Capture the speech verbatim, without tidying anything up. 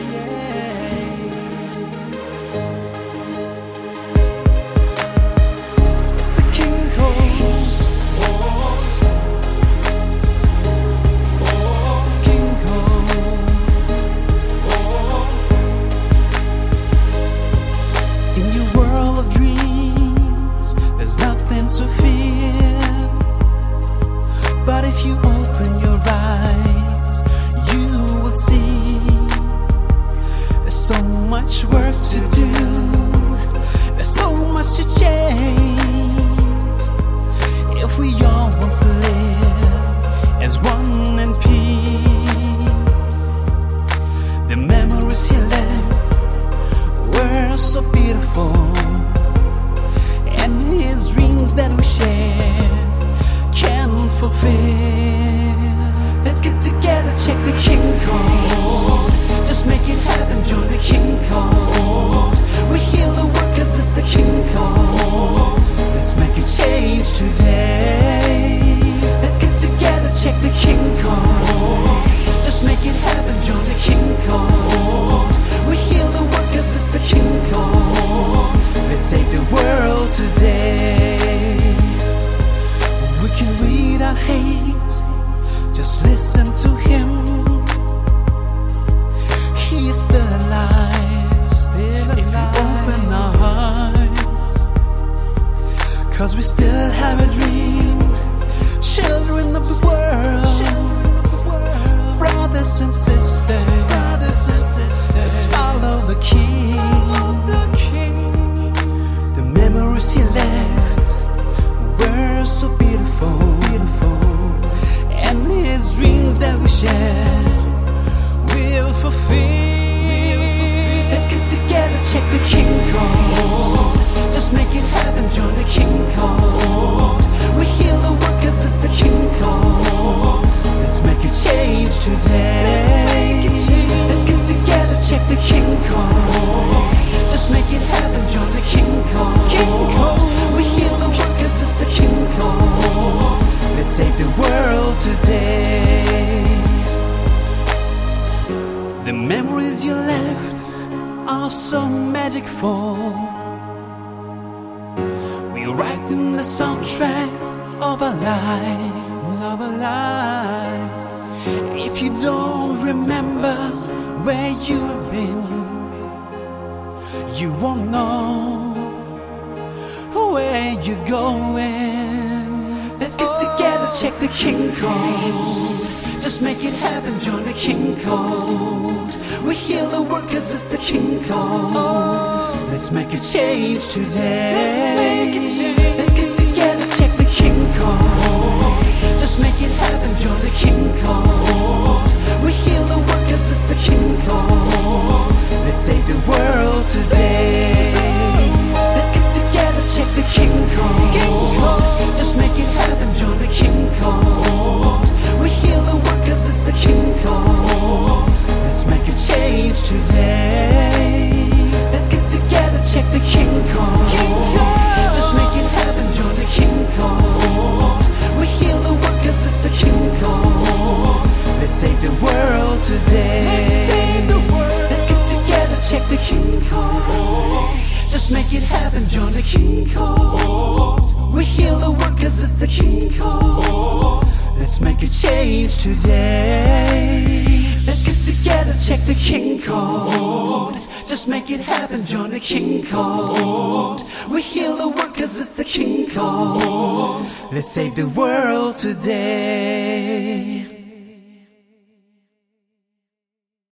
It's a king code. King code. In your world of dreams, there's nothing to fear. But if you open your eyes, you will see there's so much work to do, there's so much to change. If we all want to live as one in peace, the memories he left were so beautiful, and his dreams that we share can fulfill. Let's get together, check the king code. Just make it happen, join the king code. We heal the world cause it's the king code. Let's make a change today. Let's get together, check the king code. Just make it happen, join the king code. We heal the world cause it's the king code. Let's save the world today. We can read our hate, just listen to him. He is still alive, still alive. If we open our hearts, cause we still have a dream. Children of the world, brothers and sisters, brothers and sisters. Let's follow the king. The memories he left were so beautiful, beautiful, and his dreams that we share will fulfill. Let's get together, check the king code. Just make it happen, join the king code. We heal the world cause it's the king code. Let's make a change today. Let's get together, check the king code. Just make it happen, join the king code. King code. We heal the world cause it's the king code. Let's save the world today. The memories you left are so magicful. We're writing the soundtrack of our lives, of our life. If you don't remember where you've been, you won't know where you're going. Let's get together, check the king code. Just make it happen, join the king code. We heal the world cause it's the king code. Let's make a change today. Let's make a change. Let's get together, check the king code. Just make it happen, join the king code. We heal the world cause it's the king code. Let's save the world today. Let's get together, check the king code. Just make it happen, join the king code. We heal the world cause it's the king code. Let's make a change today. Let's get together, check the king code. Just make it happen, join the king code. We heal the world cause it's the king code. Let's save the world today. Let's save the world. Let's get together, check the king code. Just make it happen, join the king code. We heal the world cause it's the king code. Let's make a change today. Let's get together, check the king code. Just make it happen, join the king code. We heal the world cause it's the king code. Let's save the world today.